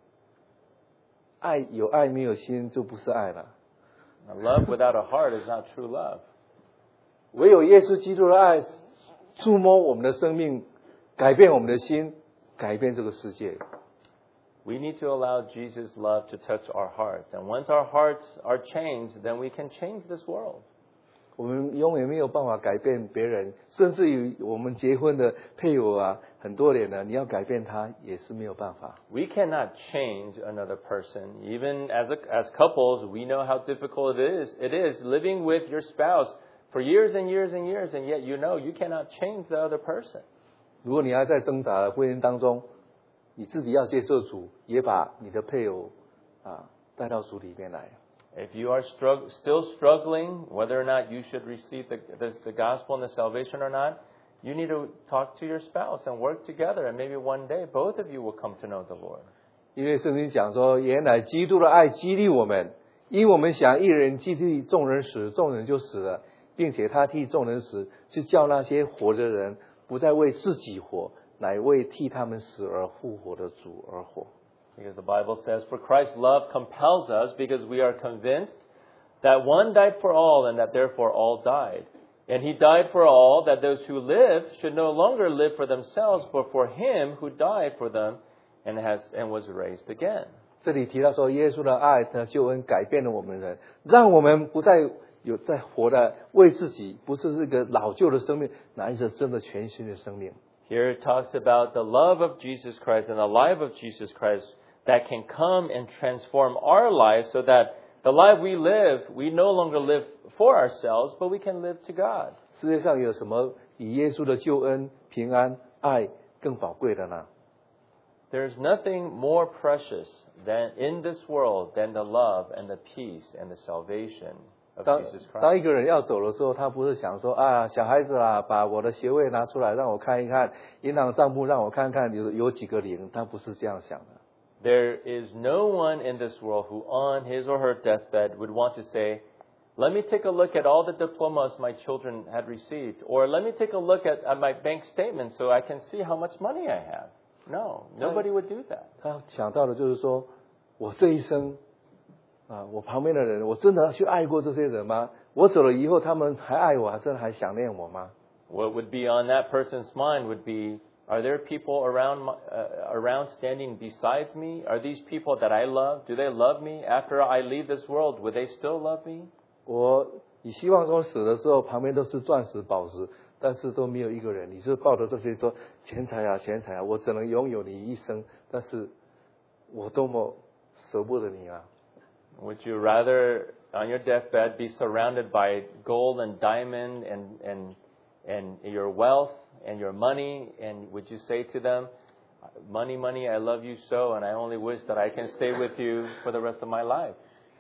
有爱没有心就不是爱了。 Now, love without a heart is not true love. 唯有耶稣基督的爱触摸我们的生命，改变我们的心，改变这个世界。 We need to allow Jesus' love to touch our hearts. And once our hearts are changed, then we can change this world. 我们永远没有办法改变别人，甚至于我们结婚的配偶很多年了，你要改变他也是没有办法。 We cannot change another person. Even as couples, we know how difficult it is living with your spouse for years and years and years, and yet you know you cannot change the other person. 如果你还在挣扎的婚姻当中，你自己要接受主，也把你的配偶带到主里面来。 If you are still struggling, whether or not you should receive the gospel and the salvation or not, you need to talk to your spouse and work together, and maybe one day both of you will come to know the Lord. 因为圣经讲说，原来基督的爱激励我们，因为我们想一人激励众人死，众人就死了，并且他替众人死，是叫那些活的人不再为自己活，乃为替他们死而复活的主而活。 Because the Bible says, for Christ's love compels us because we are convinced that one died for all and that therefore all died. And he died for all, that those who live should no longer live for themselves, but for him who died for them and was raised again. 这里提到说，耶稣的爱的救恩改变了我们人，让我们不再有在活的为自己，不是这个老旧的生命，乃是真的全新的生命。 Here it talks about the love of Jesus Christ and the life of Jesus Christ that can come and transform our lives so that the life we live, we no longer live for ourselves, but we can live to God. 世界上有什么比耶稣的救恩、平安、爱更宝贵的呢？ There's nothing more precious than in this world than the love and the peace and the salvation of 当 Jesus 当 Christ. 一个人要走的时候，他不是想说啊，小孩子啊，把我的学位拿出来让我看一看，银行账簿让我看看有几个零，他不是这样想的。 There is no one in this world who on his or her deathbed would want to say, let me take a look at all the diplomas my children had received, or let me take a look at my bank statement so I can see how much money I have. No, nobody would do that. 他想到的就是说，我这一生啊，我旁边的人，我真的去爱过这些人吗？我走了以后，他们还爱我，真的还想念我吗？ What would be on that person's mind would be, are there people around standing besides me? Are these people that I love? Do they love me? After I leave this world, would they still love me? 我你希望说死的时候旁边都是钻石宝石，但是都没有一个人，你是抱着这些说钱财啊钱财啊，我只能拥有你一生，但是我多么舍不得你啊！ Would you rather on your deathbed be surrounded by gold and diamond and your wealth and your money, and would you say to them, money, money, I love you so, and I only wish that I can stay with you for the rest of my life?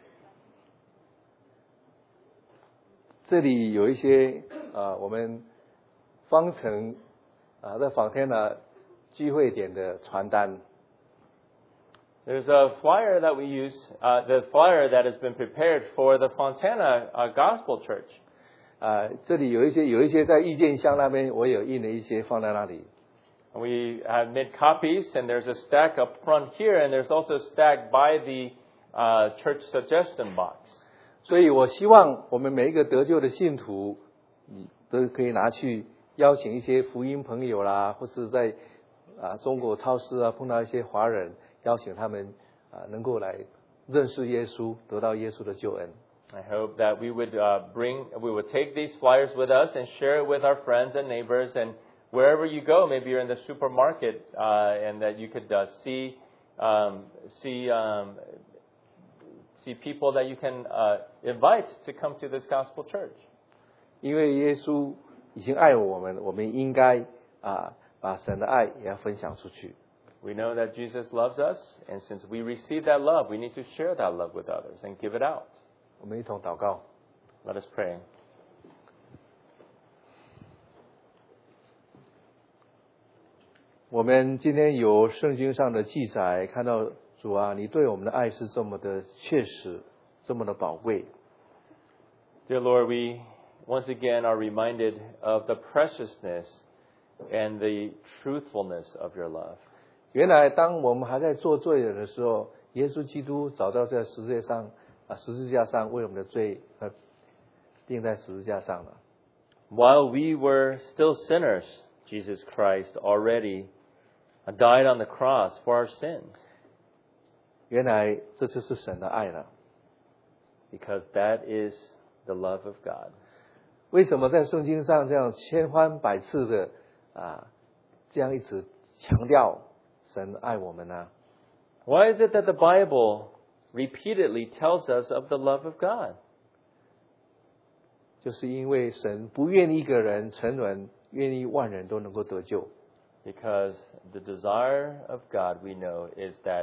这里有一些我们方城在访天呢聚会点的传单。 There's a flyer that we use, the flyer that has been prepared for the Fontana Gospel Church. 这里有一些在意见箱那边，我有印了一些放在那里。 We have made copies, and there's a stack up front here, and there's also a stack by the church suggestion box. 所以我希望我们每一个得救的信徒，你都可以拿去邀请一些福音朋友啦，或是在中国超市碰到一些华人，邀请他们能够来认识耶稣，得到耶稣的救恩。 I hope that we would take these flyers with us and share it with our friends and neighbors, and wherever you go, maybe you're in the supermarket, and that you could see people that you can invite to come to this gospel church. 因为耶稣已经爱我们，我们应该把神的爱也要分享出去。 We know that Jesus loves us, and since we receive that love, we need to share that love with others and give it out. 我们一同祷告。 Let us pray. 我们今天有圣经上的记载，看到主啊，你对我们的爱是这么的确实，这么的宝贵。 Dear Lord, we once again are reminded of the preciousness and the truthfulness of your love. 原来当我们还在做罪人的时候，耶稣基督早在十字架上为我们的罪钉在十字架上了。 While we were still sinners, Jesus Christ already died on the cross for our sins. 原来这就是神的爱了。 Because that is the love of God. 为什么在圣经上这样千番百次的这样一直强调神爱我们呢？ Why is it that the Bible repeatedly tells us of the love of God? 就是因为神不愿意一个人沉沦，愿意万人都能够得救。 Because the desire of God, we know, is that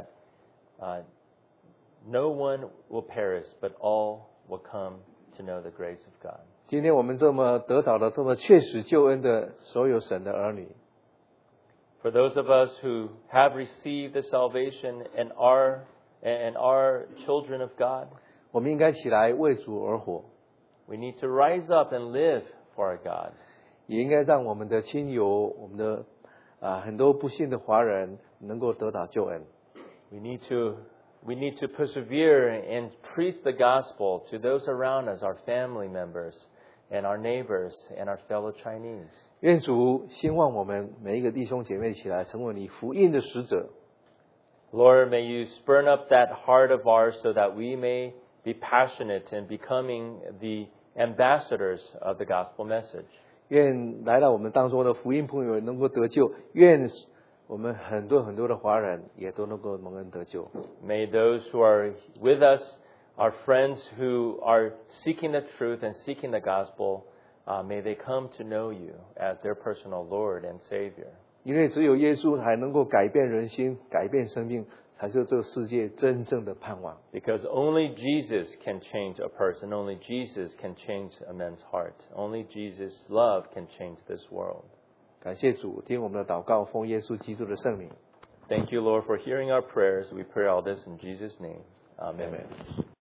no one will perish, but all will come to know the grace of God. 今天我们这么得到了这么确实救恩的所有神的儿女， For those of us who have received the salvation and are children of God, 我们应该起来为主而活， we need to rise up and live for our God. 也应该让我们的亲友、我们的很多不信的华人能够得到救恩。 We need to persevere and preach the gospel to those around us, our family members and our neighbors and our fellow Chinese. 愿主兴旺我们每一个弟兄姐妹起来，成为你福音的使者。 Lord, may you spur up that heart of ours so that we may be passionate in becoming the ambassadors of the gospel message. 愿来到我们当中的福音朋友能够得救，愿我们很多的华人也都能够蒙恩得救。 May those who are with us Our friends who are seeking the truth and seeking the gospel, may they come to know you as their personal Lord and Savior. 因为只有耶稣才能够改变人心，改变生命，才是这个世界真正的盼望。 Because only Jesus can change a person. Only Jesus can change a man's heart. Only Jesus' love can change this world. 感谢主，听我们的祷告，奉耶稣基督的圣名。 Thank you, Lord, for hearing our prayers. We pray all this in Jesus' name. Amen. Amen.